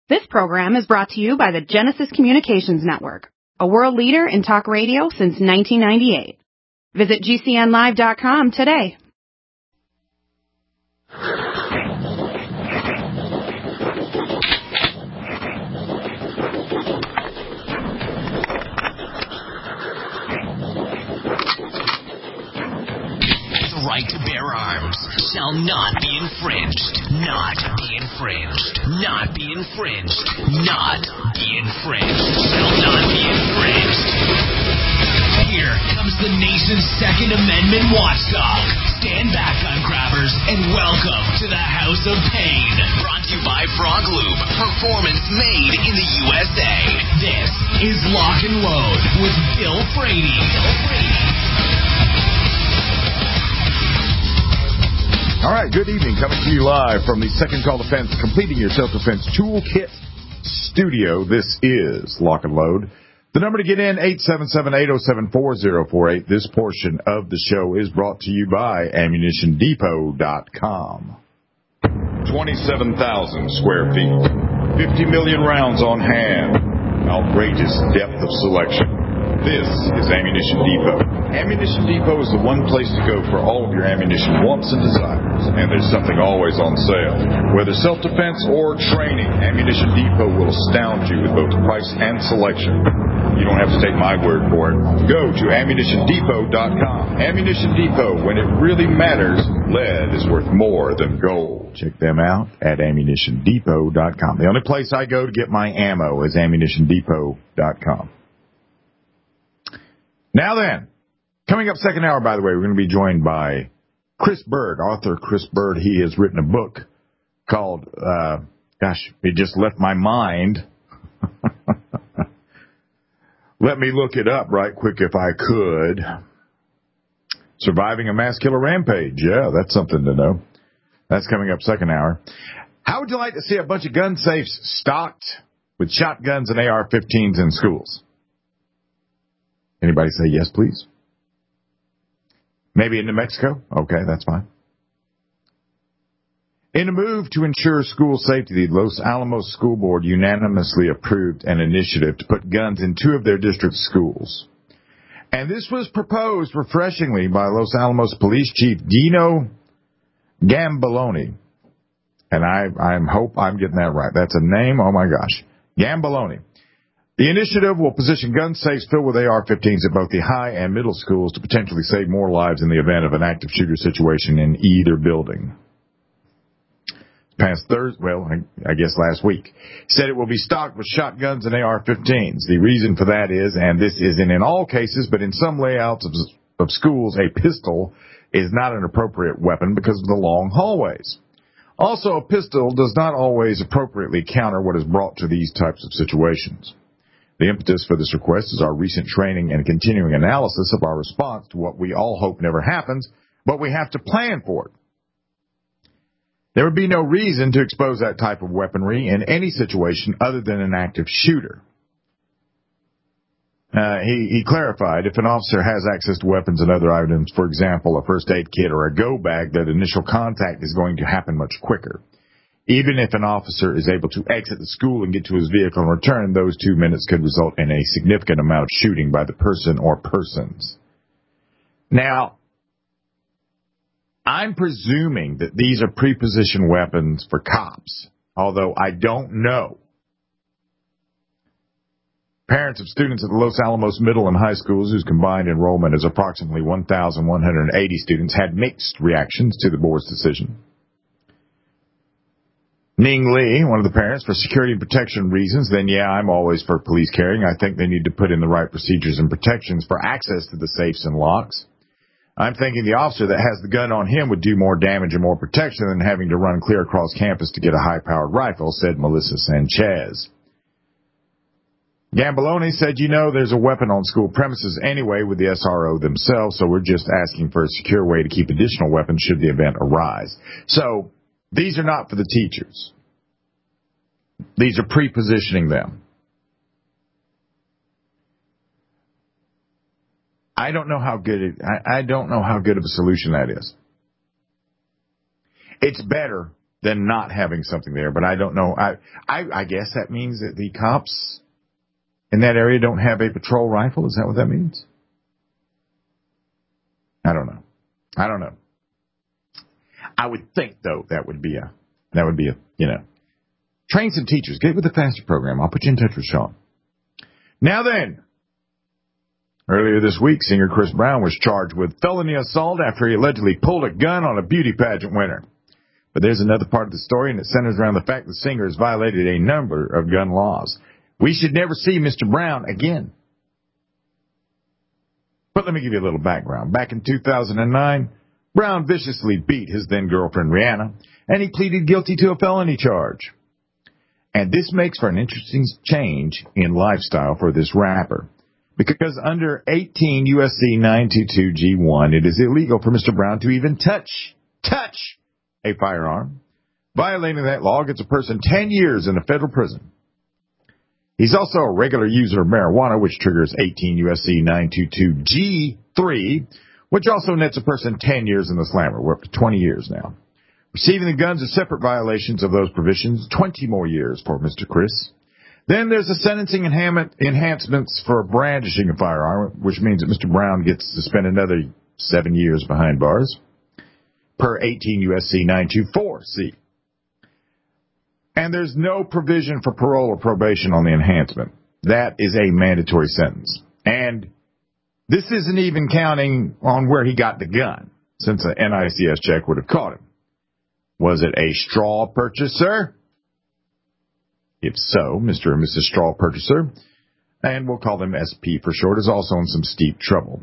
This program is brought to you by the Genesis Communications Network, a world leader in talk radio since 1998. Visit GCNlive.com today. Right to bear arms shall not be infringed. Not be infringed. Not be infringed. Not be infringed. Shall not be infringed. Here comes the nation's Second Amendment watchdog. Stand back, gun grabbers, and welcome to the House of Pain. Brought to you by Frog Lube. Performance made in the USA. This is Lock and Load with Bill Frady. All right, good evening. Coming to you live from the Second Call Defense, Completing Your Self-Defense Toolkit studio. This is Lock and Load. The number to get in, 877-807-4048. This portion of the show is brought to you by AmmunitionDepot.com. 27,000 square feet, 50 million rounds on hand, outrageous depth of selection. This is Ammunition Depot. Ammunition Depot is the one place to go for all of your ammunition wants and desires, and there's something always on sale. Whether self-defense or training, Ammunition Depot will astound you with both price and selection. You don't have to take my word for it. Go to AmmunitionDepot.com. Ammunition Depot, when it really matters, lead is worth more than gold. Check them out at AmmunitionDepot.com. The only place I go to get my ammo is AmmunitionDepot.com. Now then, coming up second hour, by the way, we're going to be joined by Chris Bird, author Chris Bird. He has written a book called, it just left my mind. Let me look it up right quick if I could. Surviving a Mass Killer Rampage. Yeah, that's something to know. That's coming up second hour. How would you like to see a bunch of gun safes stocked with shotguns and AR-15s in schools? Anybody say yes, please? Maybe in New Mexico? Okay, that's fine. In a move to ensure school safety, the Los Alamos School Board unanimously approved an initiative to put guns in 2 of their district schools. And this was proposed refreshingly by Los Alamos Police Chief Dino Gamboloni. And I hope I'm getting that right. That's a name, oh my gosh. Gamboloni. The initiative will position gun safes filled with AR-15s at both the high and middle schools to potentially save more lives in the event of an active shooter situation in either building. Past Thursday, I guess last week, said it will be stocked with shotguns and AR-15s. The reason for that is, and this isn't in all cases, but in some layouts of schools, a pistol is not an appropriate weapon because of the long hallways. Also, a pistol does not always appropriately counter what is brought to these types of situations. The impetus for this request is our recent training and continuing analysis of our response to what we all hope never happens, but we have to plan for it. There would be no reason to expose that type of weaponry in any situation other than an active shooter. He clarified, if an officer has access to weapons and other items, for example, a first aid kit or a go bag, that initial contact is going to happen much quicker. Even if an officer is able to exit the school and get to his vehicle and return, those 2 minutes could result in a significant amount of shooting by the person or persons. Now, I'm presuming that these are prepositioned weapons for cops, although I don't know. Parents of students at the Los Alamos Middle and High Schools, whose combined enrollment is approximately 1,180 students, had mixed reactions to the board's decision. Ning Lee, one of the parents, for security and protection reasons, then yeah, I'm always for police carrying. I think they need to put in the right procedures and protections for access to the safes and locks. I'm thinking the officer that has the gun on him would do more damage and more protection than having to run clear across campus to get a high-powered rifle, said Melissa Sanchez. Gamboloni said, there's a weapon on school premises anyway with the SRO themselves, so we're just asking for a secure way to keep additional weapons should the event arise. So, these are not for the teachers. These are pre-positioning them. I don't know how good of a solution that is. It's better than not having something there. But I don't know. I guess that means that the cops in that area don't have a patrol rifle. Is that what that means? I don't know. I would think, though, that would be a, train some teachers. Get with the FASTER program. I'll put you in touch with Sean. Now then, earlier this week, singer Chris Brown was charged with felony assault after he allegedly pulled a gun on a beauty pageant winner. But there's another part of the story, and it centers around the fact the singer has violated a number of gun laws. We should never see Mr. Brown again. But let me give you a little background. Back in 2009, Brown viciously beat his then-girlfriend Rihanna, and he pleaded guilty to a felony charge. And this makes for an interesting change in lifestyle for this rapper. Because under 18 U.S.C. 922 G1, it is illegal for Mr. Brown to even touch a firearm. Violating that law gets a person 10 years in a federal prison. He's also a regular user of marijuana, which triggers 18 U.S.C. 922 G3, which also nets a person 10 years in the slammer. We're up to 20 years now. Receiving the guns are separate violations of those provisions, 20 more years for Mr. Chris. Then there's the sentencing enhancements for brandishing a firearm, which means that Mr. Brown gets to spend another 7 years behind bars, per 18 U.S.C. 924C. And there's no provision for parole or probation on the enhancement. That is a mandatory sentence. And this isn't even counting on where he got the gun, since an NICS check would have caught him. Was it a straw purchaser? If so, Mr. and Mrs. Straw Purchaser, and we'll call them SP for short, is also in some steep trouble.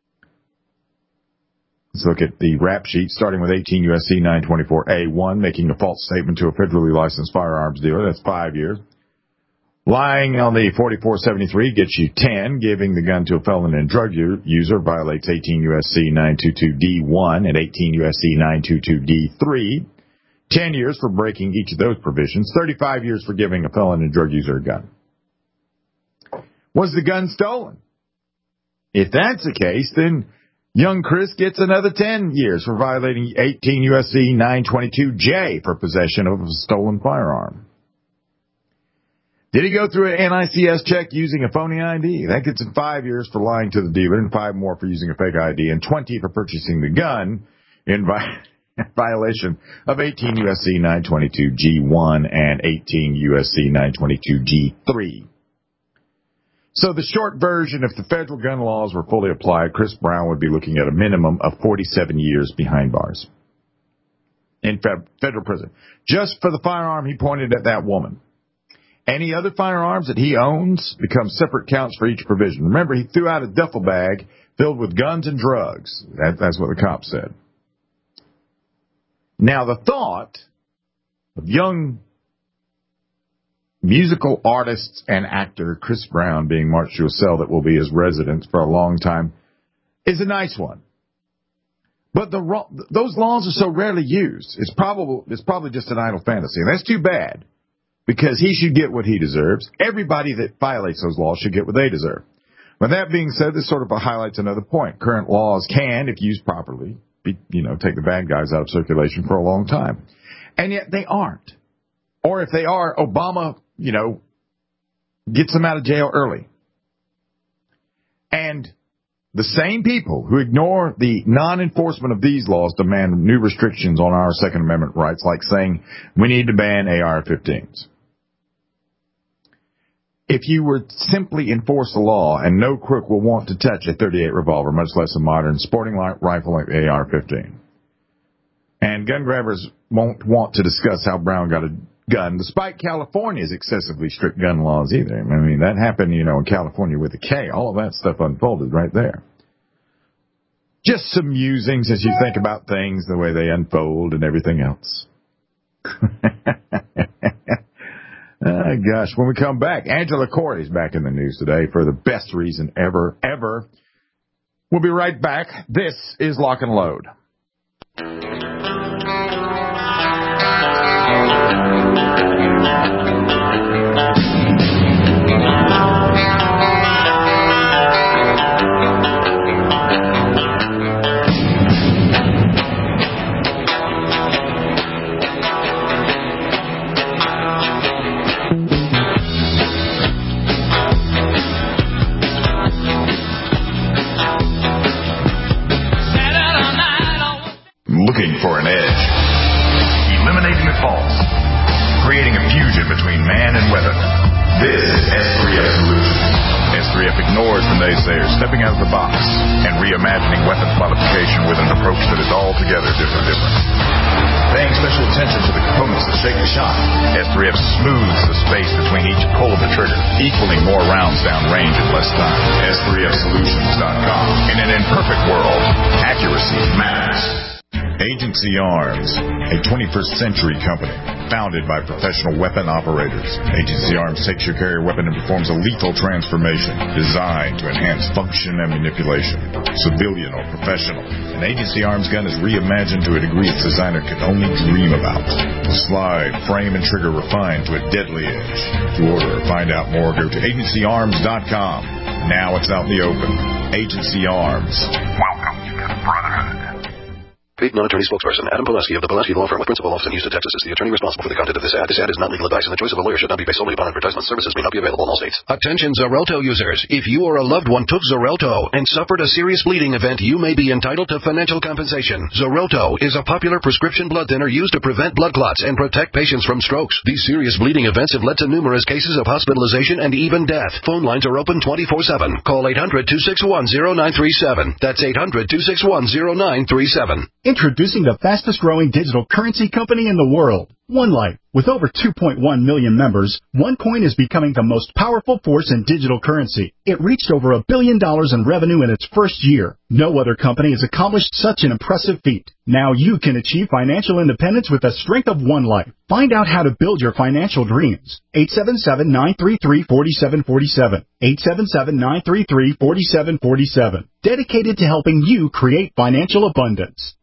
Let's look at the rap sheet, starting with 18 U.S.C. 924A1, making a false statement to a federally licensed firearms dealer. That's 5 years. Lying on the 4473 gets you 10. Giving the gun to a felon and drug user violates 18 U.S.C. 922D1 and 18 U.S.C. 922D3. 10 years for breaking each of those provisions. 35 years for giving a felon and drug user a gun. Was the gun stolen? If that's the case, then young Chris gets another 10 years for violating 18 U.S.C. 922J for possession of a stolen firearm. Did he go through an NICS check using a phony ID? That gets him 5 years for lying to the dealer and 5 more for using a fake ID and 20 for purchasing the gun in violation of 18 U.S.C. 922G1 and 18 U.S.C. 922G3. So the short version, if the federal gun laws were fully applied, Chris Brown would be looking at a minimum of 47 years behind bars in federal prison, just for the firearm he pointed at that woman. Any other firearms that he owns become separate counts for each provision. Remember, he threw out a duffel bag filled with guns and drugs. That's what the cop said. Now, the thought of young musical artist and actor Chris Brown being marched to a cell that will be his residence for a long time is a nice one. But those laws are so rarely used. It's probably just an idle fantasy. And that's too bad, because he should get what he deserves. Everybody that violates those laws should get what they deserve. But that being said, this sort of highlights another point. Current laws can, if used properly, take the bad guys out of circulation for a long time. And yet they aren't. Or if they are, Obama, gets them out of jail early. And the same people who ignore the non-enforcement of these laws demand new restrictions on our Second Amendment rights, like saying we need to ban AR-15s. If you would simply enforce the law, and no crook will want to touch a .38 revolver, much less a modern sporting rifle like the AR-15. And gun grabbers won't want to discuss how Brown got a gun, despite California's excessively strict gun laws either. I mean, that happened, in California with a K. All of that stuff unfolded right there. Just some musings as you think about things, the way they unfold and everything else. Gosh, when we come back, Angela Corey's back in the news today for the best reason ever. We'll be right back. This is Lock and Load. This is S3F Solutions. S3F ignores the naysayers, stepping out of the box and reimagining weapons modification with an approach that is altogether different. Paying special attention to the components that shake the shot, S3F smooths the space between each pull of the trigger, equaling more rounds downrange in less time. S3FSolutions.com. In an imperfect world, accuracy matters. Agency Arms, a 21st century company founded by professional weapon operators. Agency Arms takes your carrier weapon and performs a lethal transformation designed to enhance function and manipulation. Civilian or professional, an Agency Arms gun is reimagined to a degree its designer could only dream about. The slide, frame, and trigger refined to a deadly edge. To order or find out more, go to agencyarms.com. Now it's out in the open. Agency Arms. Welcome to the Brotherhood. Paid non-attorney spokesperson Adam Pulaski of the Pulaski Law Firm with principal office in Houston, Texas is the attorney responsible for the content of this ad. This ad is not legal advice, and the choice of a lawyer should not be based solely upon advertisement. Services may not be available in all states. Attention Xarelto users. If you or a loved one took Xarelto and suffered a serious bleeding event, you may be entitled to financial compensation. Xarelto is a popular prescription blood thinner used to prevent blood clots and protect patients from strokes. These serious bleeding events have led to numerous cases of hospitalization and even death. Phone lines are open 24/7. Call 800-261-0937. That's 800-261-0937. Introducing the fastest-growing digital currency company in the world, OneLife. With over 2.1 million members, OneCoin is becoming the most powerful force in digital currency. It reached over $1 billion in revenue in its first year. No other company has accomplished such an impressive feat. Now you can achieve financial independence with the strength of OneLife. Find out how to build your financial dreams. 877-933-4747. 877-933-4747. Dedicated to helping you create financial abundance.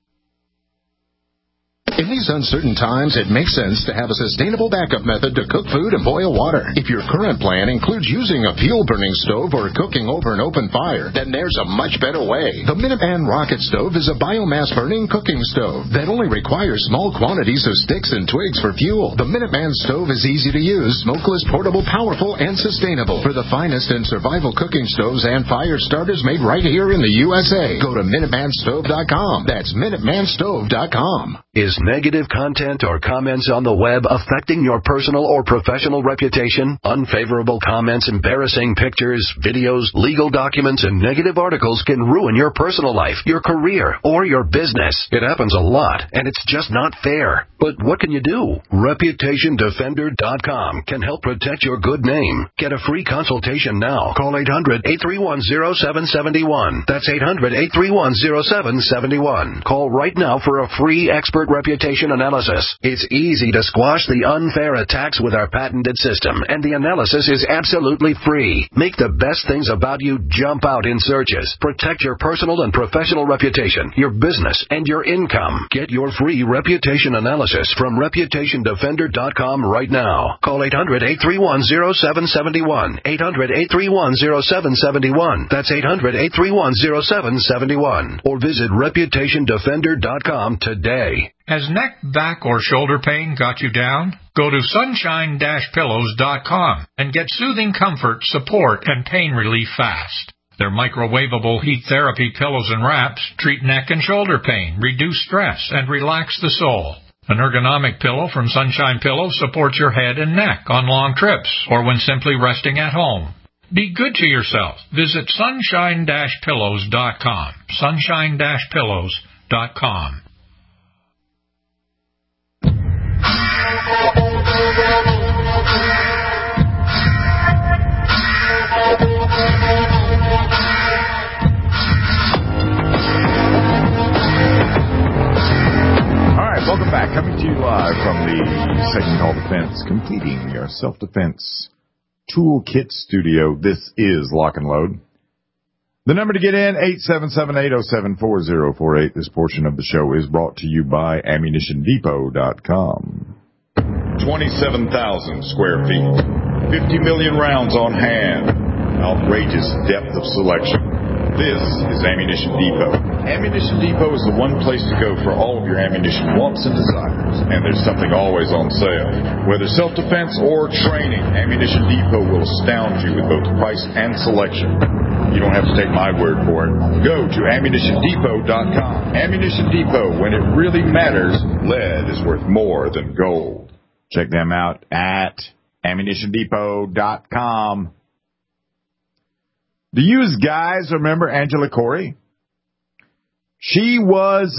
In these uncertain times, it makes sense to have a sustainable backup method to cook food and boil water. If your current plan includes using a fuel-burning stove or cooking over an open fire, then there's a much better way. The Minuteman Rocket Stove is a biomass-burning cooking stove that only requires small quantities of sticks and twigs for fuel. The Minuteman Stove is easy to use, smokeless, portable, powerful, and sustainable. For the finest in survival cooking stoves and fire starters made right here in the USA, go to MinutemanStove.com. That's MinutemanStove.com. Is negative content or comments on the web affecting your personal or professional reputation? Unfavorable comments, embarrassing pictures, videos, legal documents, and negative articles can ruin your personal life, your career, or your business. It happens a lot, and it's just not fair. But what can you do? ReputationDefender.com can help protect your good name. Get a free consultation now. Call 800-831-0771. That's 800-831-0771. Call right now for a free expert reputation analysis. It's easy to squash the unfair attacks with our patented system, and the analysis is absolutely free. Make the best things about you jump out in searches. Protect your personal and professional reputation, your business, and your income. Get your free reputation analysis from ReputationDefender.com right now. Call 800-831-0771. 800-831-0771. That's 800-831-0771. Or visit ReputationDefender.com today. Has neck, back, or shoulder pain got you down? Go to sunshine-pillows.com and get soothing comfort, support, and pain relief fast. Their microwavable heat therapy pillows and wraps treat neck and shoulder pain, reduce stress, and relax the soul. An ergonomic pillow from Sunshine Pillows supports your head and neck on long trips or when simply resting at home. Be good to yourself. Visit sunshine-pillows.com. Sunshine-pillows.com. Welcome back. Coming to you live from the segment called Defense, completing your self-defense toolkit studio. This is Lock and Load. The number to get in, 877-807-4048. This portion of the show is brought to you by AmmunitionDepot.com. 27,000 square feet, 50 million rounds on hand, outrageous depth of selection. This is Ammunition Depot. Ammunition Depot is the one place to go for all of your ammunition wants and desires. And there's something always on sale. Whether self-defense or training, Ammunition Depot will astound you with both price and selection. You don't have to take my word for it. Go to AmmunitionDepot.com. Ammunition Depot, when it really matters, lead is worth more than gold. Check them out at AmmunitionDepot.com. Do you guys remember Angela Corey? She was,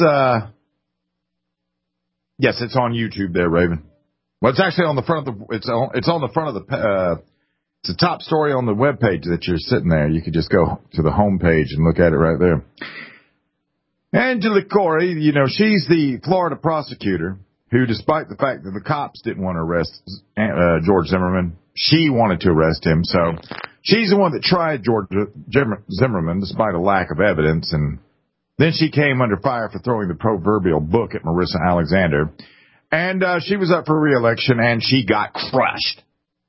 yes, it's on YouTube there, Raven. Well, it's actually on the front of the, it's on the front of the, it's the top story on the webpage that you're sitting there. You could just go to the home page and look at it right there. Angela Corey, you know, she's the Florida prosecutor who, despite the fact that the cops didn't want to arrest George Zimmerman, she wanted to arrest him. So she's the one that tried George Zimmerman despite a lack of evidence. And then she came under fire for throwing the proverbial book at Marissa Alexander. And she was up for re-election, and she got crushed.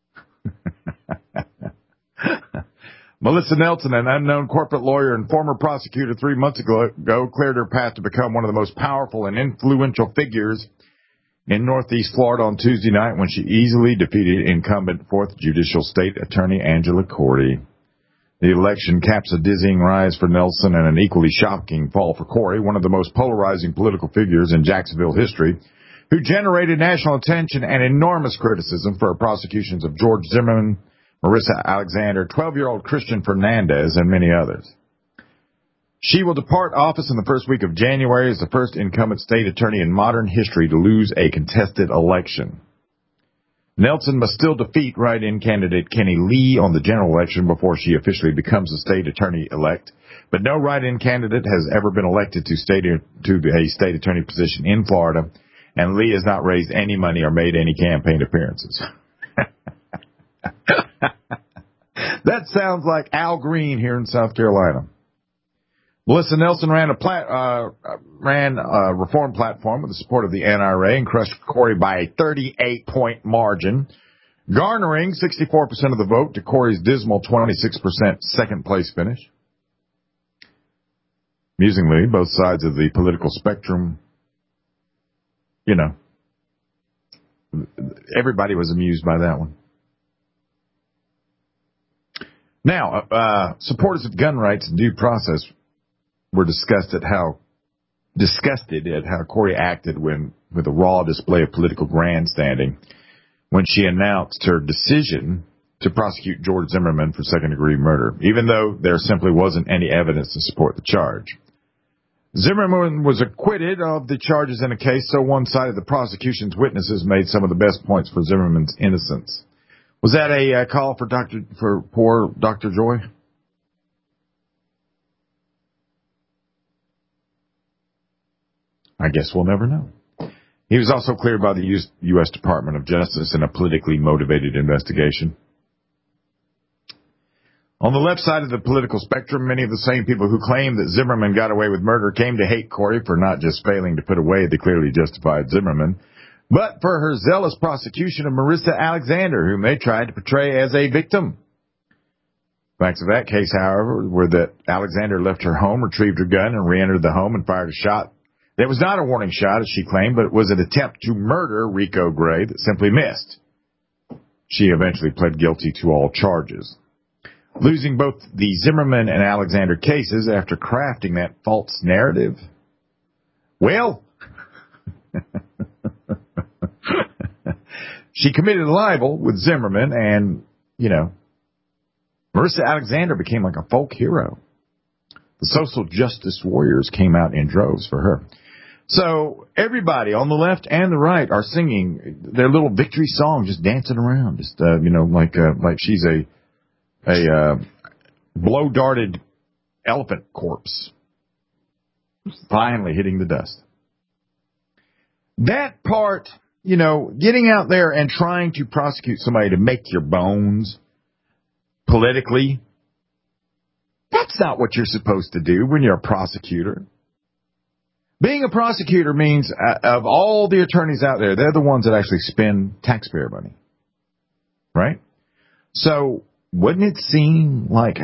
Melissa Nelson, an unknown corporate lawyer and former prosecutor 3 months ago, cleared her path to become one of the most powerful and influential figures in Northeast Florida on Tuesday night when she easily defeated incumbent 4th Judicial State Attorney Angela Corey. The election caps a dizzying rise for Nelson and an equally shocking fall for Corey, one of the most polarizing political figures in Jacksonville history, who generated national attention and enormous criticism for her prosecutions of George Zimmerman, Marissa Alexander, 12-year-old Christian Fernandez, and many others. She will depart office in the first week of January as the first incumbent state attorney in modern history to lose a contested election. Nelson must still defeat write-in candidate Kenny Lee on the general election before she officially becomes a state attorney-elect, but no write-in candidate has ever been elected to a state attorney position in Florida, and Lee has not raised any money or made any campaign appearances. That sounds like Al Green here in South Carolina. Melissa Nelson ran a reform platform with the support of the NRA and crushed Corey by a 38-point margin, garnering 64% of the vote to Corey's dismal 26% second-place finish. Amusingly, both sides of the political spectrum, you know, everybody was amused by that one. Now, supporters of gun rights and due process were disgusted at how Corey acted with a raw display of political grandstanding when she announced her decision to prosecute George Zimmerman for second-degree murder, even though there simply wasn't any evidence to support the charge. Zimmerman was acquitted of the charges in a case so one-sided the prosecution's witnesses made some of the best points for Zimmerman's innocence. Was that a call for poor Dr. Joy? I guess we'll never know. He was also cleared by the U.S. Department of Justice in a politically motivated investigation. On the left side of the political spectrum, many of the same people who claimed that Zimmerman got away with murder came to hate Corey for not just failing to put away the clearly justified Zimmerman, but for her zealous prosecution of Marissa Alexander, whom they tried to portray as a victim. Facts of that case, however, were that Alexander left her home, retrieved her gun, and re-entered the home and fired a shot. That was not a warning shot, as she claimed, but it was an attempt to murder Rico Gray that simply missed. She eventually pled guilty to all charges, losing both the Zimmerman and Alexander cases after crafting that false narrative. Well, she committed libel with Zimmerman, and, you know, Marissa Alexander became like a folk hero. The social justice warriors came out in droves for her. So everybody on the left and the right are singing their little victory song, just dancing around, just like she's a blow-darted elephant corpse finally hitting the dust. That part, you know, getting out there and trying to prosecute somebody to make your bones politically, that's not what you're supposed to do when you're a prosecutor. Being a prosecutor means, of all the attorneys out there, they're the ones that actually spend taxpayer money, right? So wouldn't it seem like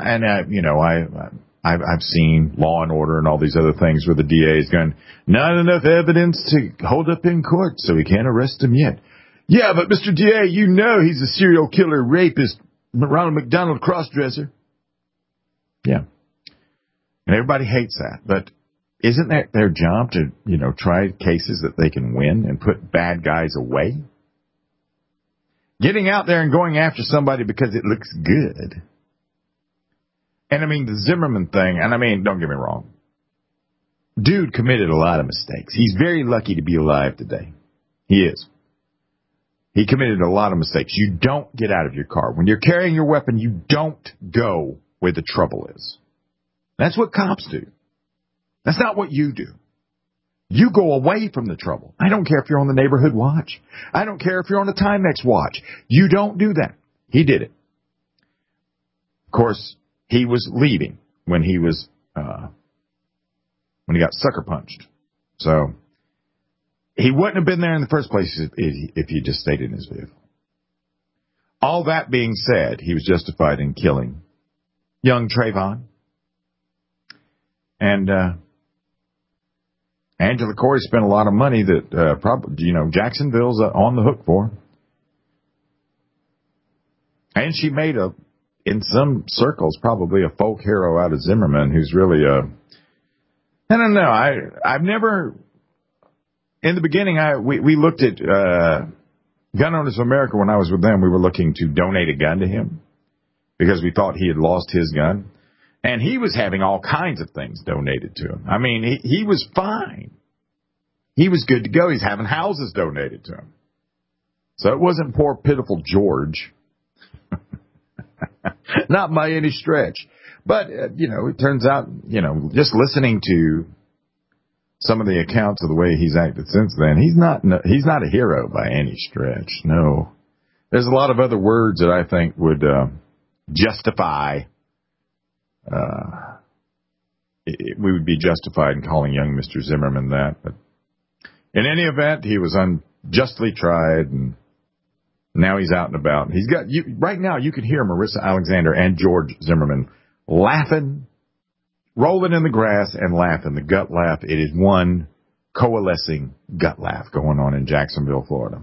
I've seen Law and Order and all these other things where the DA is going, not enough evidence to hold up in court, so we can't arrest him yet. Yeah, but Mr. DA, you know he's a serial killer, rapist, Ronald McDonald crossdresser. Yeah. And everybody hates that, but isn't that their job to, you know, try cases that they can win and put bad guys away? Getting out there and going after somebody because it looks good. And I mean, the Zimmerman thing, and I mean, don't get me wrong. Dude committed a lot of mistakes. He's very lucky to be alive today. He is. He committed a lot of mistakes. You don't get out of your car. When you're carrying your weapon, you don't go where the trouble is. That's what cops do. That's not what you do. You go away from the trouble. I don't care if you're on the neighborhood watch. I don't care if you're on the Timex watch. You don't do that. He did it. Of course, he was leaving when he was when he got sucker punched. So he wouldn't have been there in the first place if he just stayed in his vehicle. All that being said, he was justified in killing young Trayvon. And Angela Corey spent a lot of money that probably, Jacksonville's on the hook for. And she made in some circles, probably a folk hero out of Zimmerman, who's really I don't know. I've never, in the beginning, we looked at Gun Owners of America when I was with them. We were looking to donate a gun to him because we thought he had lost his gun. And he was having all kinds of things donated to him. I mean, he was fine. He was good to go. He's having houses donated to him. So it wasn't poor, pitiful George. Not by any stretch. But, it turns out, just listening to some of the accounts of the way he's acted since then, he's not a hero by any stretch. No. There's a lot of other words that I think would justify we would be justified in calling young Mr. Zimmerman that. But in any event, he was unjustly tried, and now he's out and about. He's got right now. You could hear Marissa Alexander and George Zimmerman laughing, rolling in the grass and laughing. The gut laugh. It is one coalescing gut laugh going on in Jacksonville, Florida.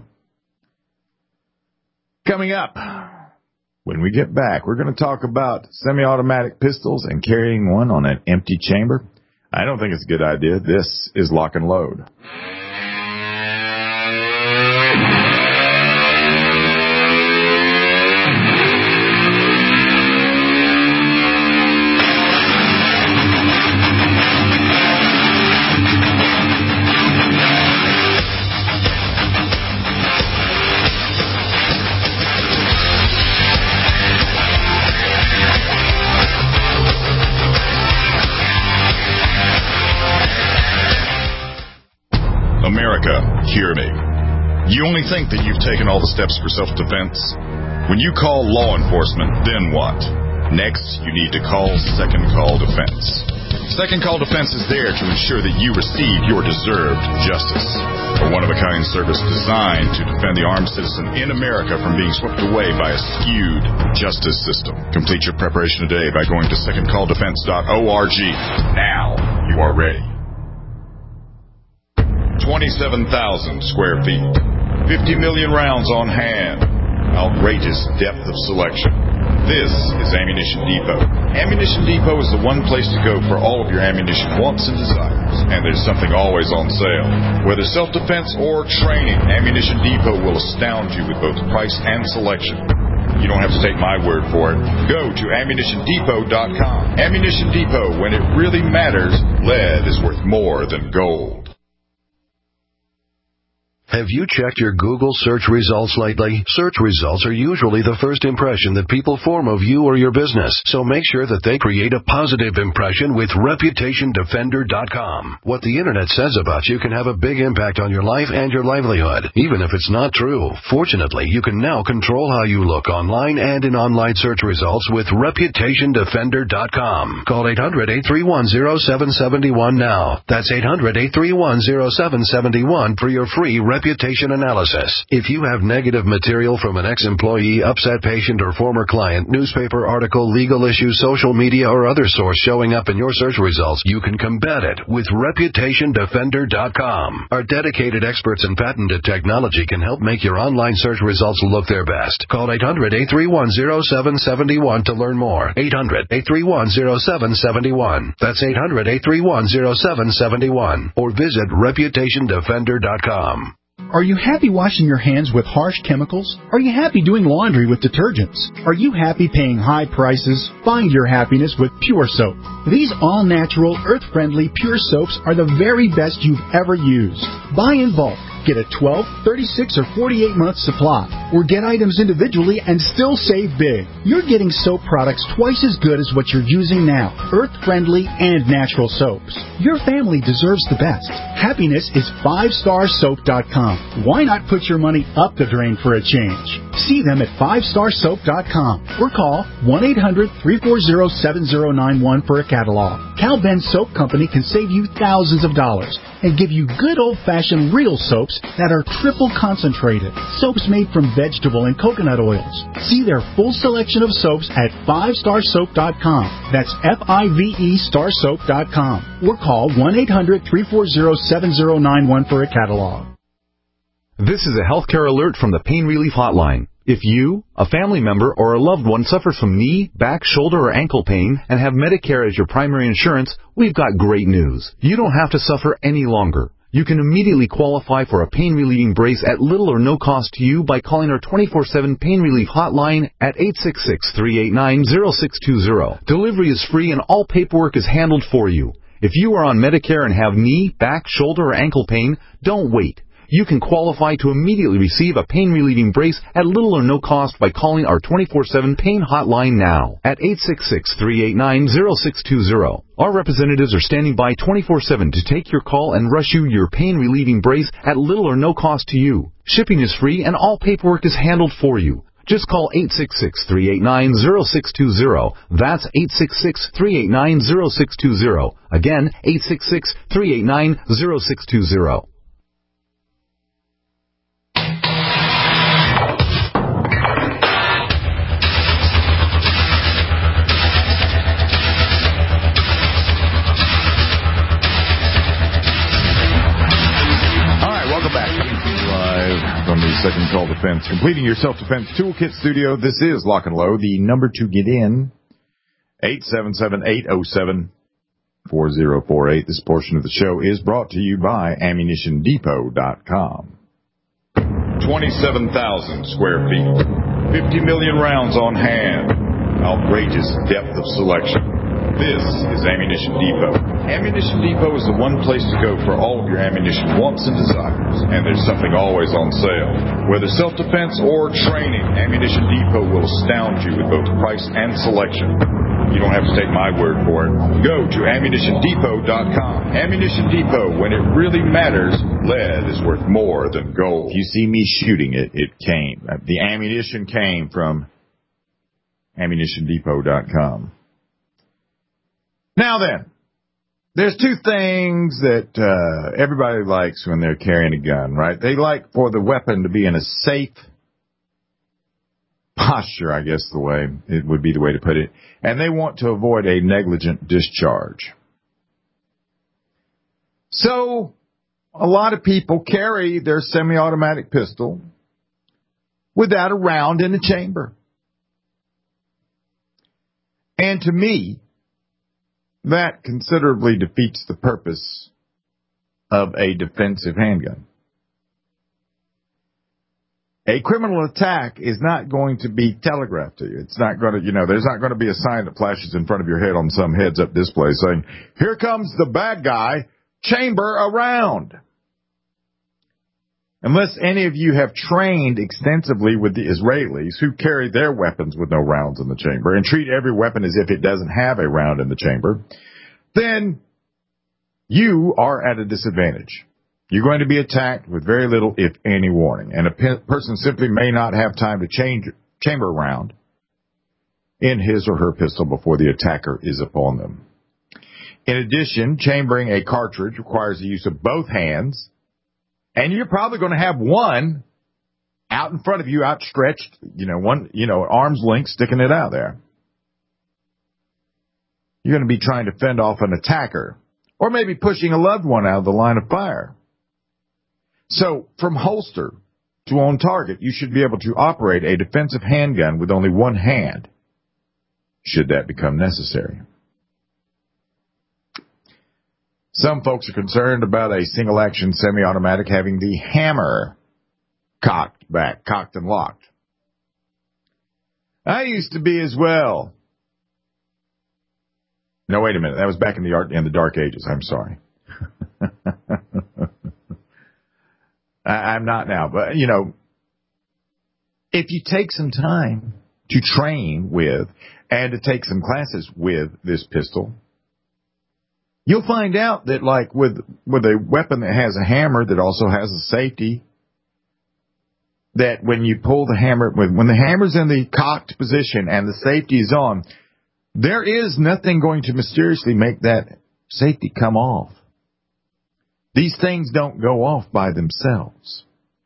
Coming up. When we get back, we're going to talk about semi-automatic pistols and carrying one on an empty chamber. I don't think it's a good idea. This is Lock and Load. Hear me. You only think that you've taken all the steps for self-defense? When you call law enforcement, then what? Next, you need to call Second Call Defense. Second Call Defense is there to ensure that you receive your deserved justice. A one-of-a-kind service designed to defend the armed citizen in America from being swept away by a skewed justice system. Complete your preparation today by going to secondcalldefense.org. Now you are ready. 27,000 square feet, 50 million rounds on hand, outrageous depth of selection. This is Ammunition Depot. Ammunition Depot is the one place to go for all of your ammunition wants and desires, and there's something always on sale. Whether self-defense or training, Ammunition Depot will astound you with both price and selection. You don't have to take my word for it. Go to AmmunitionDepot.com. Ammunition Depot, when it really matters, lead is worth more than gold. Have you checked your Google search results lately? Search results are usually the first impression that people form of you or your business, so make sure that they create a positive impression with ReputationDefender.com. What the Internet says about you can have a big impact on your life and your livelihood, even if it's not true. Fortunately, you can now control how you look online and in online search results with ReputationDefender.com. Call 800-831-0771 now. That's 800-831-0771 for your free reputation analysis. If you have negative material from an ex-employee, upset patient, or former client, newspaper article, legal issue, social media, or other source showing up in your search results, you can combat it with ReputationDefender.com. Our dedicated experts in patented technology can help make your online search results look their best. Call 800-831-0771 to learn more. 800-831-0771. That's 800-831-0771. Or visit ReputationDefender.com. Are you happy washing your hands with harsh chemicals? Are you happy doing laundry with detergents? Are you happy paying high prices? Find your happiness with Pure Soap. These all-natural, earth-friendly Pure Soaps are the very best you've ever used. Buy in bulk. Get a 12, 36, or 48-month supply, or get items individually and still save big. You're getting soap products twice as good as what you're using now, earth-friendly and natural soaps. Your family deserves the best. Happiness is 5starsoap.com. Why not put your money up the drain for a change? See them at 5starsoap.com or call 1-800-340-7091 for a catalog. Cal Ben Soap Company can save you thousands of dollars and give you good old-fashioned real soaps that are triple concentrated. Soaps made from vegetable and coconut oils. See their full selection of soaps at 5starsoap.com. That's F-I-V-E starsoap.com. Or call 1-800-340-7091 for a catalog. This is a healthcare alert from the Pain Relief Hotline. If you, a family member, or a loved one suffers from knee, back, shoulder, or ankle pain and have Medicare as your primary insurance, we've got great news. You don't have to suffer any longer. You can immediately qualify for a pain-relieving brace at little or no cost to you by calling our 24/7 Pain Relief Hotline at 866-389-0620. Delivery is free and all paperwork is handled for you. If you are on Medicare and have knee, back, shoulder, or ankle pain, don't wait. You can qualify to immediately receive a pain-relieving brace at little or no cost by calling our 24/7 Pain Hotline now at 866-389-0620. Our representatives are standing by 24/7 to take your call and rush you your pain-relieving brace at little or no cost to you. Shipping is free and all paperwork is handled for you. Just call 866-389-0620. That's 866-389-0620. Again, 866-389-0620. From the Second Call Defense, completing your self-defense toolkit studio. This is Lock and Low. The number to get in, 877-807-4048. This portion of the show is brought to you by AmmunitionDepot.com. 27,000 square feet, 50 million rounds on hand, outrageous depth of selection. This is Ammunition Depot. Ammunition Depot is the one place to go for all of your ammunition wants and desires, and there's something always on sale. Whether self-defense or training, Ammunition Depot will astound you with both price and selection. You don't have to take my word for it. Go to AmmunitionDepot.com. Ammunition Depot, when it really matters, lead is worth more than gold. If you see me shooting it, it came. The ammunition came from AmmunitionDepot.com. Now then, there's two things that everybody likes when they're carrying a gun, right? They like for the weapon to be in a safe posture, I guess it would be the way to put it. And they want to avoid a negligent discharge. So, a lot of people carry their semi-automatic pistol without a round in the chamber. And to me, that considerably defeats the purpose of a defensive handgun. A criminal attack is not going to be telegraphed to you. It's not going to, there's not going to be a sign that flashes in front of your head on some heads-up display saying, "Here comes the bad guy, chamber around." Unless any of you have trained extensively with the Israelis who carry their weapons with no rounds in the chamber and treat every weapon as if it doesn't have a round in the chamber, then you are at a disadvantage. You're going to be attacked with very little, if any, warning. And a person simply may not have time to chamber a round in his or her pistol before the attacker is upon them. In addition, chambering a cartridge requires the use of both hands. And you're probably going to have one out in front of you, outstretched, arm's length, sticking it out there. You're going to be trying to fend off an attacker, or maybe pushing a loved one out of the line of fire. So, from holster to on target, you should be able to operate a defensive handgun with only one hand, should that become necessary. Some folks are concerned about a single-action semi-automatic having the hammer cocked and locked. I used to be as well. No, wait a minute. That was back in the Dark Ages. I'm sorry. I'm not now. But, if you take some time to train with and to take some classes with this pistol, you'll find out that, like, with a weapon that has a hammer that also has a safety, that when you pull the hammer, when the hammer's in the cocked position and the safety is on, there is nothing going to mysteriously make that safety come off. These things don't go off by themselves.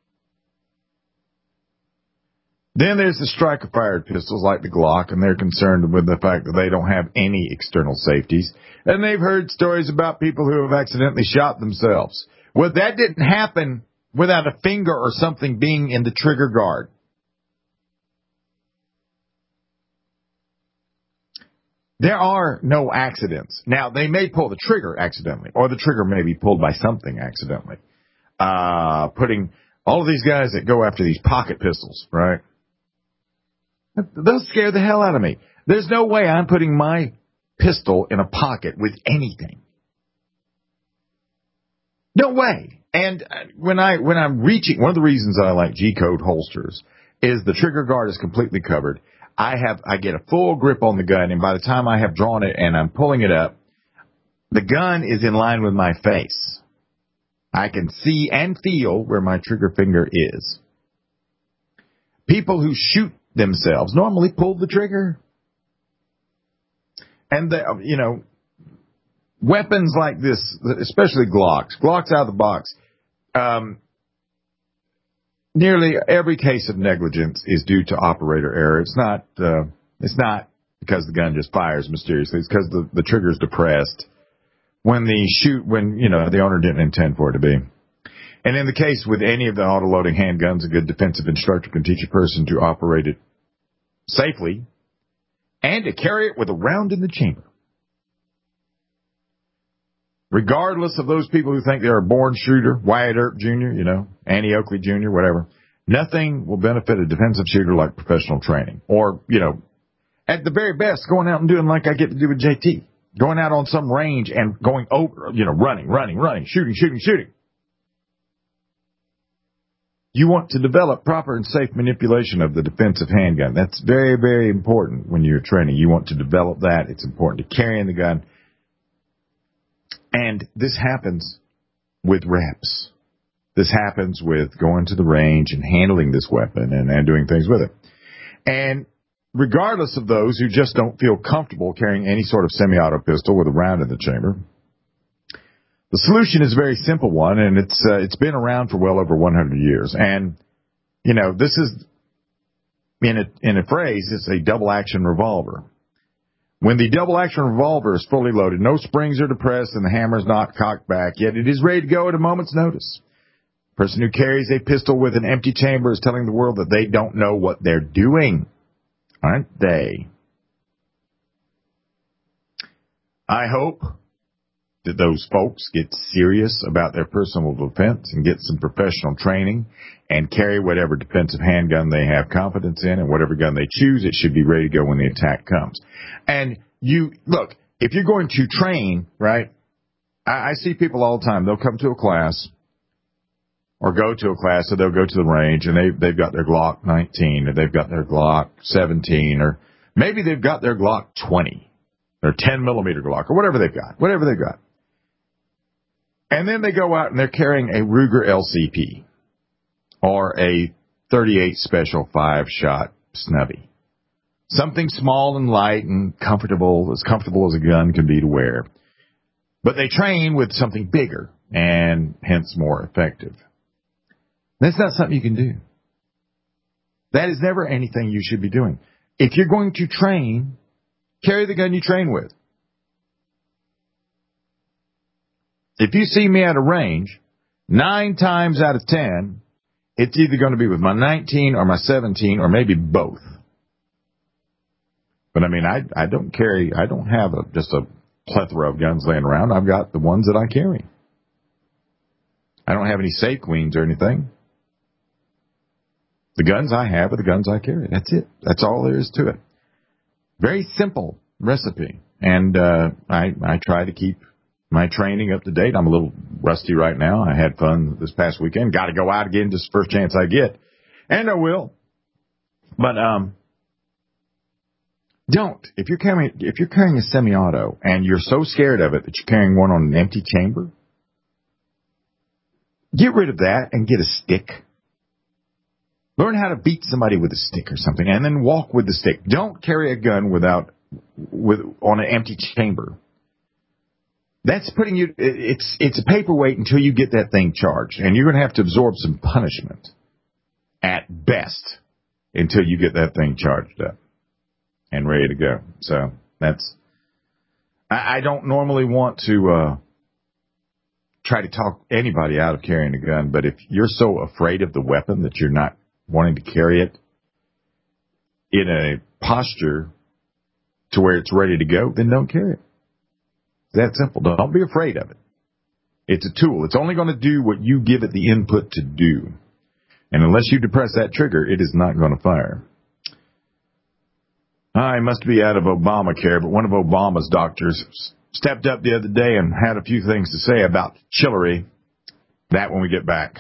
Then there's the striker-fired pistols like the Glock, and they're concerned with the fact that they don't have any external safeties. And they've heard stories about people who have accidentally shot themselves. Well, that didn't happen without a finger or something being in the trigger guard. There are no accidents. Now, they may pull the trigger accidentally, or the trigger may be pulled by something accidentally. Putting all of these guys that go after these pocket pistols, right? They'll scare the hell out of me. There's no way I'm putting my pistol in a pocket with anything. No way. And when I'm reaching, one of the reasons I like G-code holsters is the trigger guard is completely covered. I get a full grip on the gun, and by the time I have drawn it and I'm pulling it up, the gun is in line with my face. I can see and feel where my trigger finger is. People who shoot themselves normally pull the trigger. And, weapons like this, especially Glocks out of the box, nearly every case of negligence is due to operator error. It's not because the gun just fires mysteriously. It's because the trigger's depressed when the owner didn't intend for it to be. And in the case with any of the auto-loading handguns, a good defensive instructor can teach a person to operate it safely and to carry it with a round in the chamber. Regardless of those people who think they're a born shooter, Wyatt Earp Jr., Annie Oakley Jr., whatever, nothing will benefit a defensive shooter like professional training. Or, at the very best, going out and doing like I get to do with JT. Going out on some range and going over, running, shooting. You want to develop proper and safe manipulation of the defensive handgun. That's very, very important when you're training. You want to develop that. It's important to carry in the gun. And this happens with reps. This happens with going to the range and handling this weapon and doing things with it. And regardless of those who just don't feel comfortable carrying any sort of semi-auto pistol with a round in the chamber, the solution is a very simple one, and it's been around for well over 100 years. And, this is, in a phrase, it's a double-action revolver. When the double-action revolver is fully loaded, no springs are depressed and the hammer is not cocked back, yet it is ready to go at a moment's notice. The person who carries a pistol with an empty chamber is telling the world that they don't know what they're doing, aren't they? I hope that those folks get serious about their personal defense and get some professional training and carry whatever defensive handgun they have confidence in, and whatever gun they choose, it should be ready to go when the attack comes. And look, if you're going to train, right, I see people all the time. They'll come to a class or go to a class, so they'll go to the range, and they've got their Glock 19, or they've got their Glock 17, or maybe they've got their Glock 20, or 10-millimeter Glock, or whatever they've got. And then they go out and they're carrying a Ruger LCP or a 38 Special 5-shot Snubby. Something small and light and comfortable as a gun can be to wear. But they train with something bigger and hence more effective. That's not something you can do. That is never anything you should be doing. If you're going to train, carry the gun you train with. If you see me at a range, 9 times out of 10, it's either going to be with my 19 or my 17 or maybe both. But I don't have just a plethora of guns laying around. I've got the ones that I carry. I don't have any Safe Queens or anything. The guns I have are the guns I carry. That's it. That's all there is to it. Very simple recipe. And I try to keep my training up to date. I'm a little rusty right now. I had fun this past weekend. Got to go out again just the first chance I get. And I will. But don't. If you're carrying a semi-auto and you're so scared of it that you're carrying one on an empty chamber, get rid of that and get a stick. Learn how to beat somebody with a stick or something, and then walk with the stick. Don't carry a gun on an empty chamber. That's putting you. It's a paperweight until you get that thing charged, and you're going to have to absorb some punishment at best until you get that thing charged up and ready to go. So that's. I don't normally want to try to talk anybody out of carrying a gun, but if you're so afraid of the weapon that you're not wanting to carry it in a posture to where it's ready to go, then don't carry it. It's that simple. Don't be afraid of it. It's a tool. It's only going to do what you give it the input to do. And unless you depress that trigger, it is not going to fire. I must be out of Obamacare, but one of Obama's doctors stepped up the other day and had a few things to say about Chillery. That when we get back.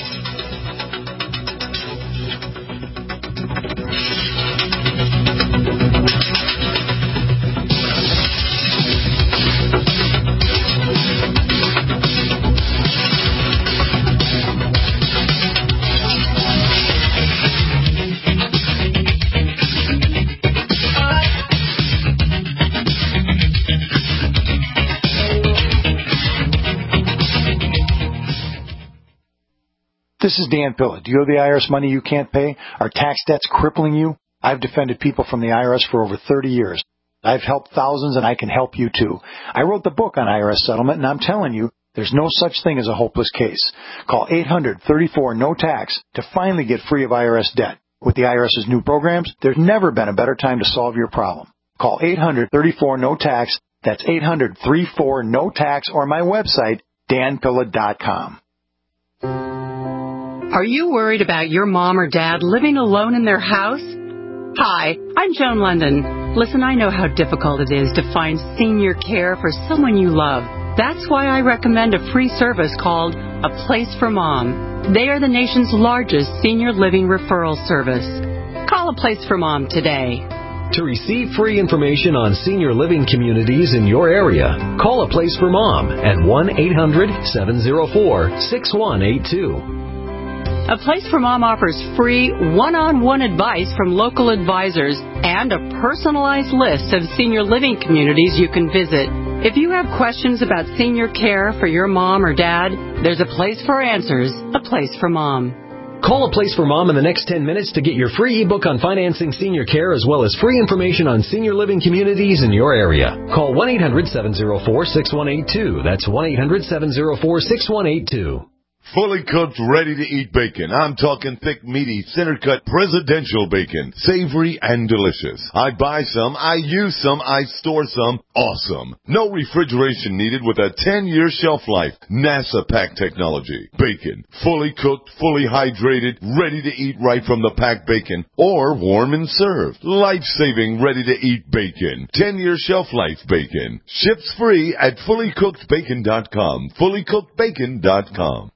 This is Dan Pilla. Do you owe the IRS money you can't pay? Are tax debts crippling you? I've defended people from the IRS for over 30 years. I've helped thousands, and I can help you too. I wrote the book on IRS settlement, and I'm telling you, there's no such thing as a hopeless case. Call 800-34-NO-TAX to finally get free of IRS debt. With the IRS's new programs, there's never been a better time to solve your problem. Call 800-34-NO-TAX. That's 800-34-NO-TAX, or my website, danpilla.com. Are you worried about your mom or dad living alone in their house? Hi, I'm Joan London. Listen, I know how difficult it is to find senior care for someone you love. That's why I recommend a free service called A Place for Mom. They are the nation's largest senior living referral service. Call A Place for Mom today. To receive free information on senior living communities in your area, call A Place for Mom at 1-800-704-6182. A Place for Mom offers free one-on-one advice from local advisors and a personalized list of senior living communities you can visit. If you have questions about senior care for your mom or dad, there's a place for answers, A Place for Mom. Call A Place for Mom in the next 10 minutes to get your free ebook on financing senior care as well as free information on senior living communities in your area. Call 1-800-704-6182. That's 1-800-704-6182. Fully cooked, ready-to-eat bacon. I'm talking thick, meaty, center-cut, presidential bacon. Savory and delicious. I buy some, I use some, I store some. Awesome. No refrigeration needed with a 10-year shelf life. NASA pack technology. Bacon. Fully cooked, fully hydrated, ready to eat right from the packed bacon. Or warm and served. Life-saving, ready-to-eat bacon. 10-year shelf life bacon. Ships free at fullycookedbacon.com. Fullycookedbacon.com.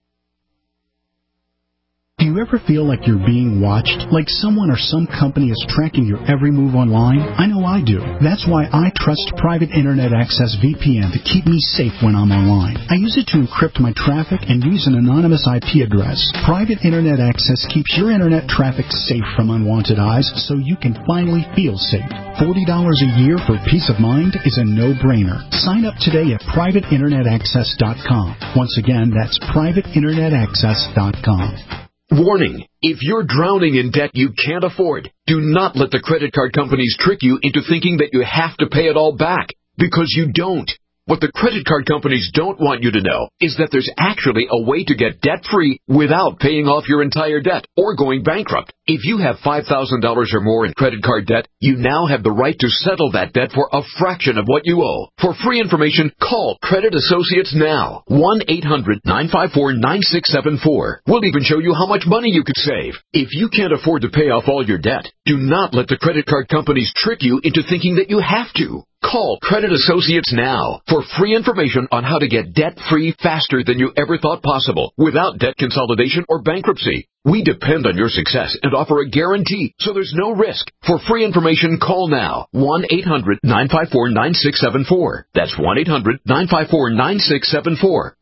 Do you ever feel like you're being watched? Like someone or some company is tracking your every move online? I know I do. That's why I trust Private Internet Access VPN to keep me safe when I'm online. I use it to encrypt my traffic and use an anonymous IP address. Private Internet Access keeps your internet traffic safe from unwanted eyes so you can finally feel safe. $40 a year for peace of mind is a no-brainer. Sign up today at privateinternetaccess.com. Once again, that's privateinternetaccess.com. Warning, if you're drowning in debt you can't afford, do not let the credit card companies trick you into thinking that you have to pay it all back, because you don't. What the credit card companies don't want you to know is that there's actually a way to get debt-free without paying off your entire debt or going bankrupt. If you have $5,000 or more in credit card debt, you now have the right to settle that debt for a fraction of what you owe. For free information, call Credit Associates now. 1-800-954-9674. We'll even show you how much money you could save. If you can't afford to pay off all your debt, do not let the credit card companies trick you into thinking that you have to. Call Credit Associates now for free information on how to get debt-free faster than you ever thought possible without debt consolidation or bankruptcy. We depend on your success and offer a guarantee, so there's no risk. For free information, call now. 1-800-954-9674. That's 1-800-954-9674.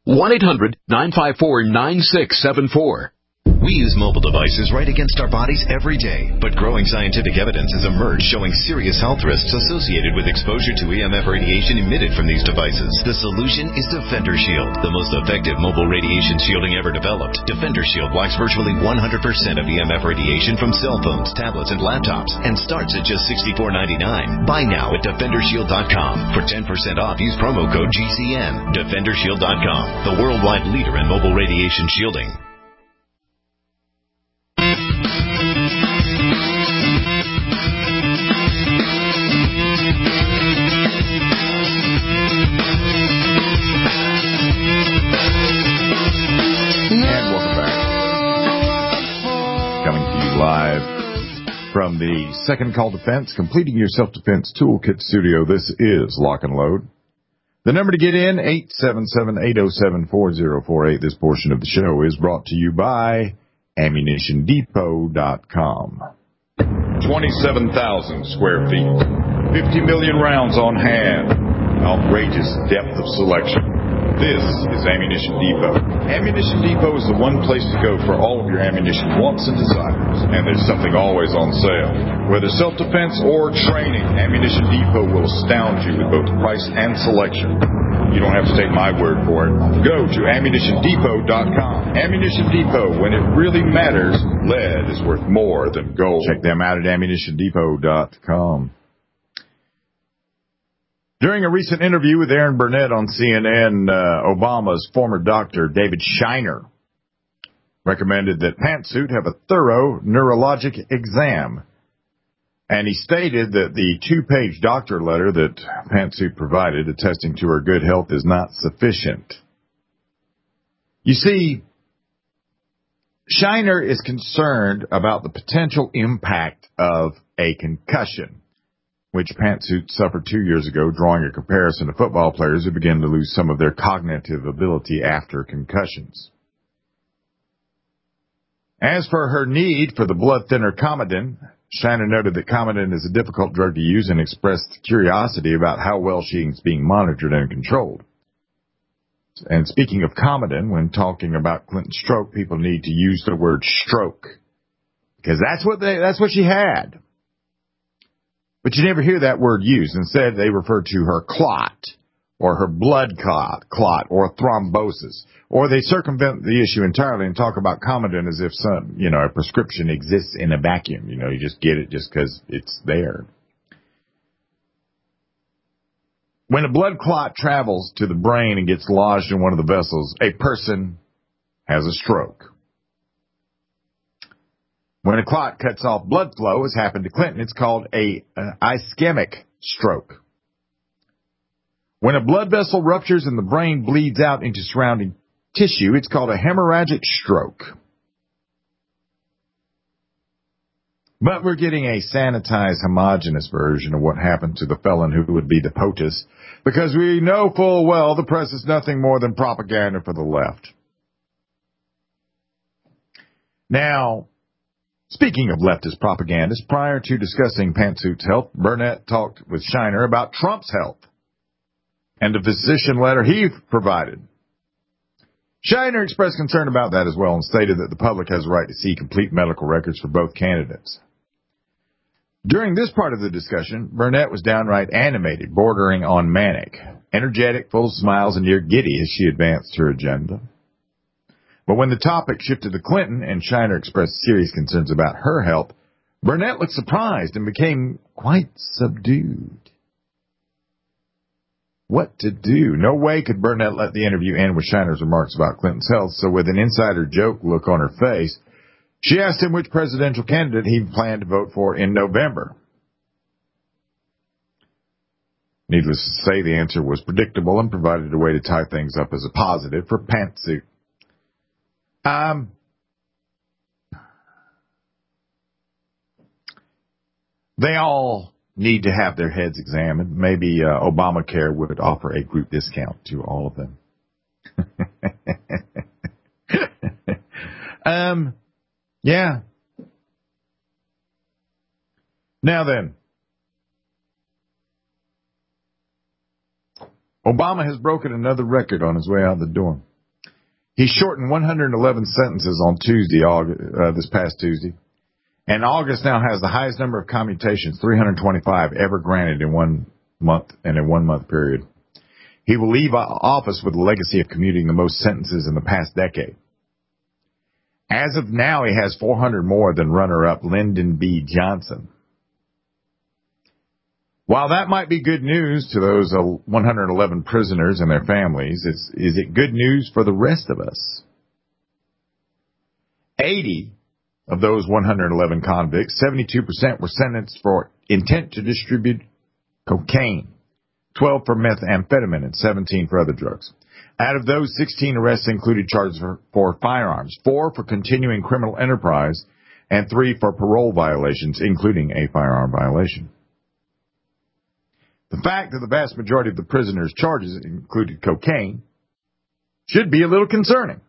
1-800-954-9674. We use mobile devices right against our bodies every day, but growing scientific evidence has emerged showing serious health risks associated with exposure to EMF radiation emitted from these devices. The solution is Defender Shield, the most effective mobile radiation shielding ever developed. Defender Shield blocks virtually 100% of EMF radiation from cell phones, tablets, and laptops, and starts at just $64.99. Buy now at DefenderShield.com. For 10% off, use promo code GCN. DefenderShield.com, the worldwide leader in mobile radiation shielding. Live from the Second Call Defense, completing your self-defense toolkit studio. This is Lock and Load. The number to get in, 877-807-4048. This portion of the show is brought to you by AmmunitionDepot.com. 27,000 square feet, 50 million rounds on hand, outrageous depth of selection. This is Ammunition Depot. Ammunition Depot is the one place to go for all of your ammunition wants and desires. And there's something always on sale. Whether self-defense or training, Ammunition Depot will astound you with both price and selection. You don't have to take my word for it. Go to AmmunitionDepot.com. Ammunition Depot, when it really matters, lead is worth more than gold. Check them out at AmmunitionDepot.com. During a recent interview with Aaron Burnett on CNN, Obama's former doctor, David Shiner, recommended that Pantsuit have a thorough neurologic exam. And he stated that the 2-page doctor letter that Pantsuit provided attesting to her good health is not sufficient. You see, Shiner is concerned about the potential impact of a concussion, which Pantsuit suffered 2 years ago, drawing a comparison to football players who begin to lose some of their cognitive ability after concussions. As for her need for the blood thinner Coumadin, Shiner noted that Coumadin is a difficult drug to use and expressed curiosity about how well she is being monitored and controlled. And speaking of Coumadin, when talking about Clinton's stroke, people need to use the word stroke, because that's what she had. But you never hear that word used. Instead, they refer to her clot, or her blood clot, or thrombosis. Or they circumvent the issue entirely and talk about Coumadin as if a prescription exists in a vacuum. You just get it just because it's there. When a blood clot travels to the brain and gets lodged in one of the vessels, a person has a stroke. When a clot cuts off blood flow, as happened to Clinton, it's called an ischemic stroke. When a blood vessel ruptures and the brain bleeds out into surrounding tissue, it's called a hemorrhagic stroke. But we're getting a sanitized, homogeneous version of what happened to the felon who would be the POTUS, because we know full well the press is nothing more than propaganda for the left. Now, speaking of leftist propagandists, prior to discussing Pantsuit's health, Burnett talked with Shiner about Trump's health and a physician letter he provided. Shiner expressed concern about that as well and stated that the public has a right to see complete medical records for both candidates. During this part of the discussion, Burnett was downright animated, bordering on manic, energetic, full of smiles, and near giddy as she advanced her agenda. But when the topic shifted to Clinton and Shiner expressed serious concerns about her health, Burnett looked surprised and became quite subdued. what to do. No way could Burnett let the interview end with Shiner's remarks about Clinton's health, so with an insider joke look on her face, she asked him which presidential candidate he planned to vote for in November. Needless to say, the answer was predictable and provided a way to tie things up as a positive for Pantsuit. They all need to have their heads examined. Maybe Obamacare would offer a group discount to all of them. Yeah. Now then, Obama has broken another record on his way out the door. He shortened 111 sentences on Tuesday, this past Tuesday. And August now has the highest number of commutations, 325, ever granted in 1 month and in 1 month period. He will leave office with a legacy of commuting the most sentences in the past decade. As of now, he has 400 more than runner-up Lyndon B. Johnson. While that might be good news to those 111 prisoners and their families, is it good news for the rest of us? 80 of those 111 convicts, 72% were sentenced for intent to distribute cocaine, 12 for methamphetamine, and 17 for other drugs. Out of those, 16 arrests included charges for firearms, 4 for continuing criminal enterprise, and 3 for parole violations, including a firearm violation. The fact that the vast majority of the prisoners' charges included cocaine should be a little concerning.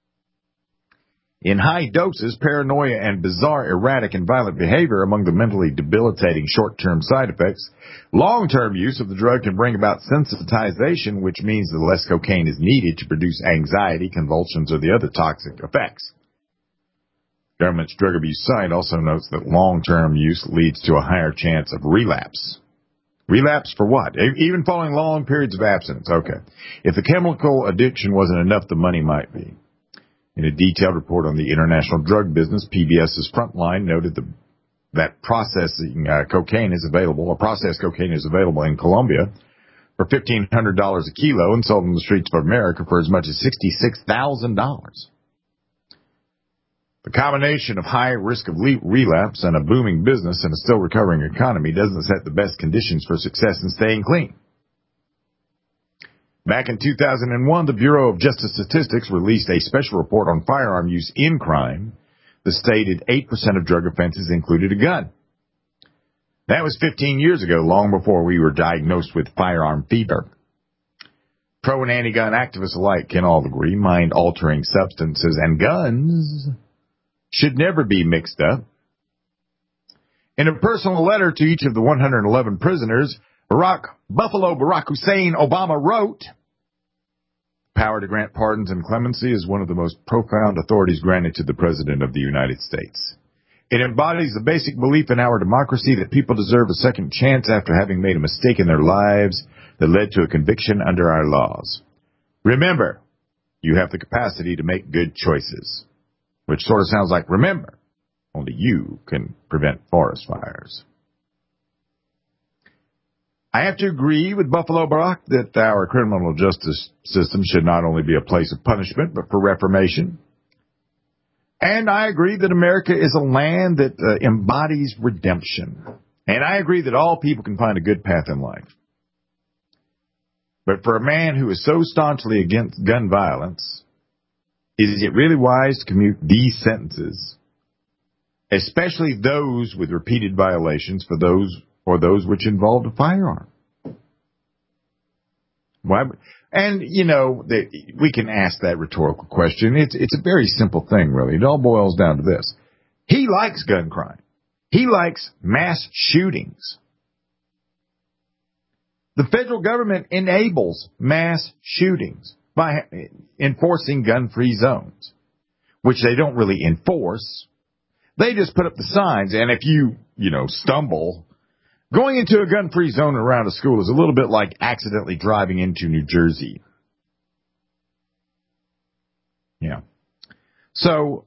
In high doses, paranoia and bizarre, erratic, and violent behavior among the mentally debilitating short-term side effects. Long-term use of the drug can bring about sensitization, which means the less cocaine is needed to produce anxiety, convulsions, or the other toxic effects. Government's drug abuse site also notes that long-term use leads to a higher chance of relapse. Relapse for what? Even following long periods of abstinence. Okay. If the chemical addiction wasn't enough, the money might be. In a detailed report on the international drug business, PBS's Frontline noted that processed cocaine is available in Colombia for $1,500 a kilo and sold on the streets of America for as much as $66,000. The combination of high risk of relapse and a booming business and a still recovering economy doesn't set the best conditions for success in staying clean. Back in 2001, the Bureau of Justice Statistics released a special report on firearm use in crime that stated 8% of drug offenses included a gun. That was 15 years ago, long before we were diagnosed with firearm fever. Pro and anti-gun activists alike can all agree mind-altering substances and guns should never be mixed up. In a personal letter to each of the 111 prisoners, Buffalo Barack Hussein Obama wrote, "Power to grant pardons and clemency is one of the most profound authorities granted to the President of the United States. It embodies the basic belief in our democracy that people deserve a second chance after having made a mistake in their lives that led to a conviction under our laws. Remember, you have the capacity to make good choices." Which sort of sounds like, remember, only you can prevent forest fires. I have to agree with Buffalo Barack that our criminal justice system should not only be a place of punishment, but for reformation. And I agree that America is a land that embodies redemption. And I agree that all people can find a good path in life. But for a man who is so staunchly against gun violence, is it really wise to commute these sentences, especially those with repeated violations for those which involved a firearm? Why? And, we can ask that rhetorical question. It's a very simple thing, really. It all boils down to this. He likes gun crime. He likes mass shootings. The federal government enables mass shootings by enforcing gun-free zones, which they don't really enforce. They just put up the signs, and if you stumble, going into a gun-free zone around a school is a little bit like accidentally driving into New Jersey. Yeah. So,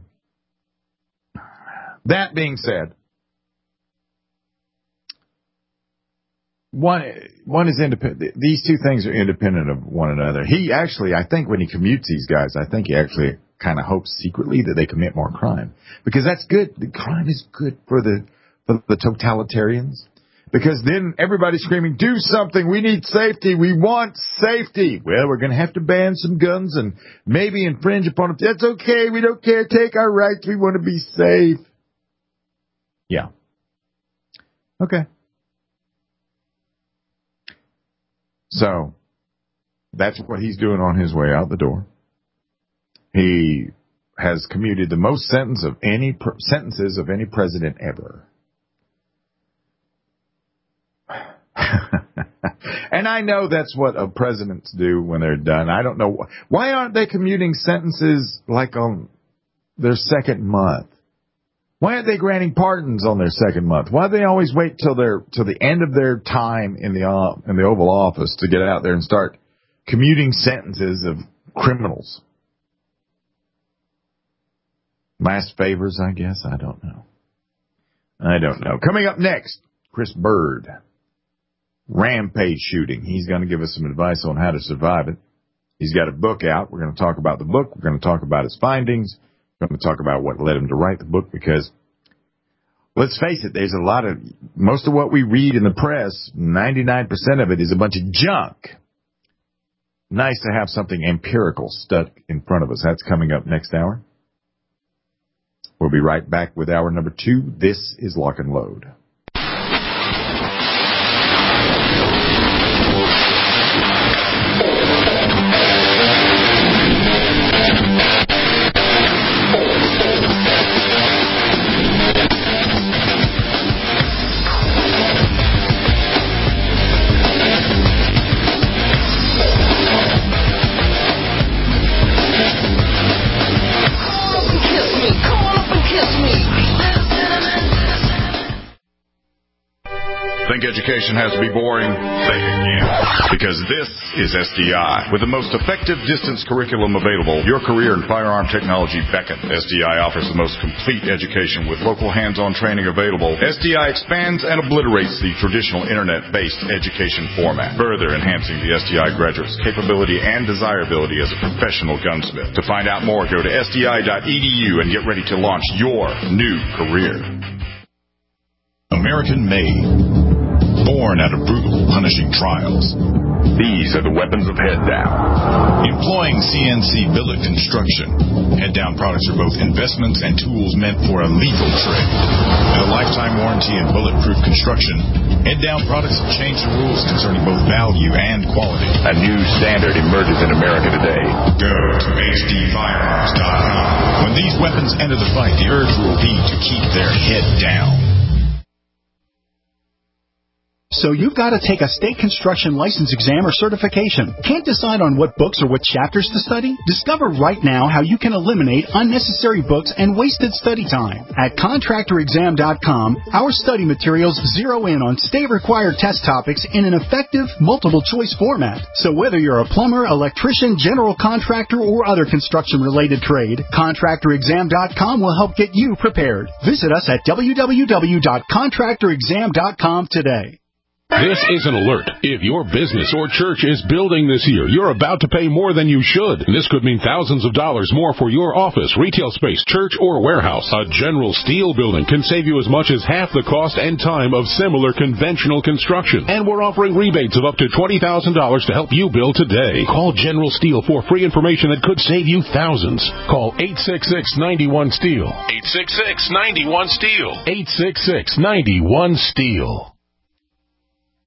that being said, one is independent. These two things are independent of one another. He actually, I think when he commutes these guys, I think he actually kind of hopes secretly that they commit more crime, because that's good. The crime is good for the totalitarians, because then everybody's screaming, do something. We need safety. We want safety. Well, we're going to have to ban some guns and maybe infringe upon them. That's okay. We don't care. Take our rights. We want to be safe. Yeah. Okay. So that's what he's doing on his way out the door. He has commuted the most sentences of any president ever. And I know that's what presidents do when they're done. I don't know. Why aren't they commuting sentences like on their second month? Why aren't they granting pardons on their second month? Why do they always wait till the end of their time in the Oval Office to get out there and start commuting sentences of criminals? Last favors, I guess. I don't know. Coming up next, Chris Bird. Rampage shooting. He's going to give us some advice on how to survive it. He's got a book out. We're going to talk about the book. We're going to talk about his findings. We're going to talk about what led him to write the book, because let's face it, there's most of what we read in the press, 99% of it is a bunch of junk. Nice to have something empirical stuck in front of us. That's coming up next hour. We'll be right back with hour number 2. This is Lock and Load. Think education has to be boring? Say it again. Because this is SDI. With the most effective distance curriculum available, your career in firearm technology beckons. SDI offers the most complete education with local hands-on training available. SDI expands and obliterates the traditional internet-based education format, further enhancing the SDI graduate's capability and desirability as a professional gunsmith. To find out more, go to sdi.edu and get ready to launch your new career. American-made. Born out of brutal, punishing trials. These are the weapons of Head Down. Employing CNC billet construction, Head Down products are both investments and tools meant for a lethal trade. With a lifetime warranty and bulletproof construction, Head Down products have changed the rules concerning both value and quality. A new standard emerges in America today. Go to hdfirearms.com. When these weapons enter the fight, the urge will be to keep their head down. So you've got to take a state construction license exam or certification. Can't decide on what books or what chapters to study? Discover right now how you can eliminate unnecessary books and wasted study time. At contractorexam.com, our study materials zero in on state-required test topics in an effective, multiple-choice format. So whether you're a plumber, electrician, general contractor, or other construction-related trade, contractorexam.com will help get you prepared. Visit us at www.contractorexam.com today. This is an alert. If your business or church is building this year, you're about to pay more than you should. This could mean thousands of dollars more for your office, retail space, church, or warehouse. A General Steel building can save you as much as half the cost and time of similar conventional construction. And we're offering rebates of up to $20,000 to help you build today. Call General Steel for free information that could save you thousands. Call 866-91-STEEL. 866-91-STEEL. 866-91-STEEL.